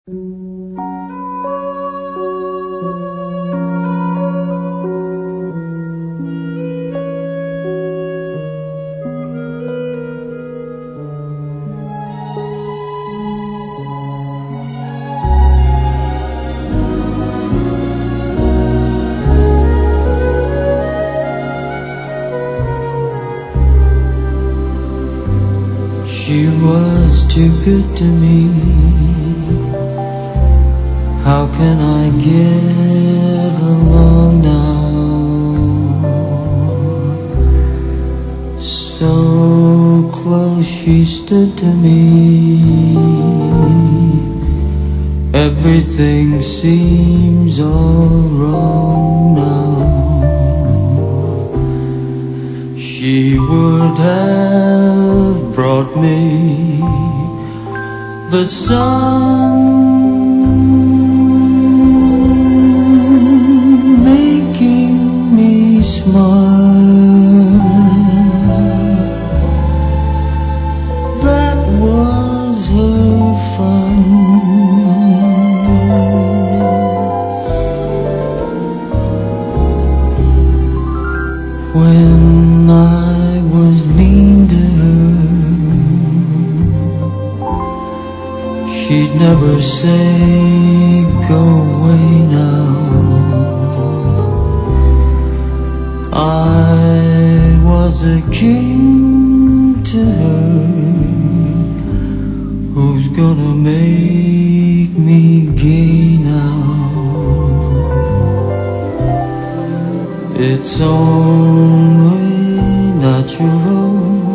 She was too good to me. How can I get along now? So close she stood to me. Everything seems all wrong now. She would have brought me the sun, making me smile. That was her fun. When I was mean to her, she'd never say, go away now. I was a king to her. Who's gonna make me gay now? It's only natural.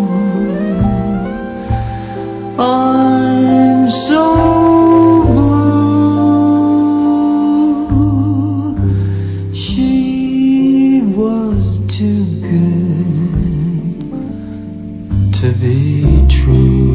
I'm so blue. She was too good to be true.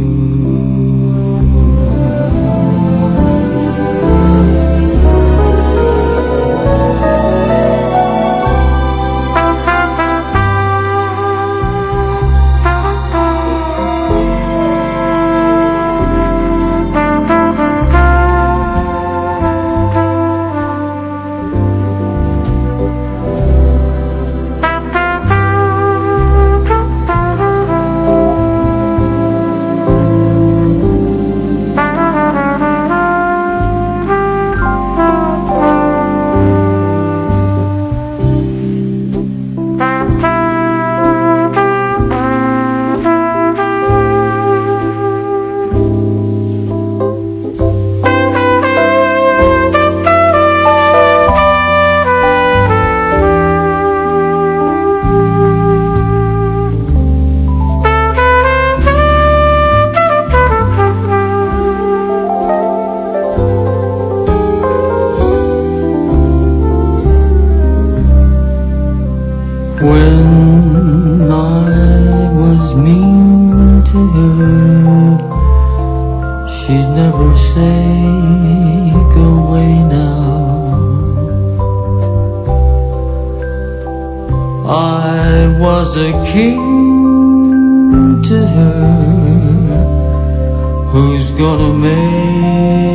When I was mean to her, she'd never say, go away now. I was a king to her. Who's gonna make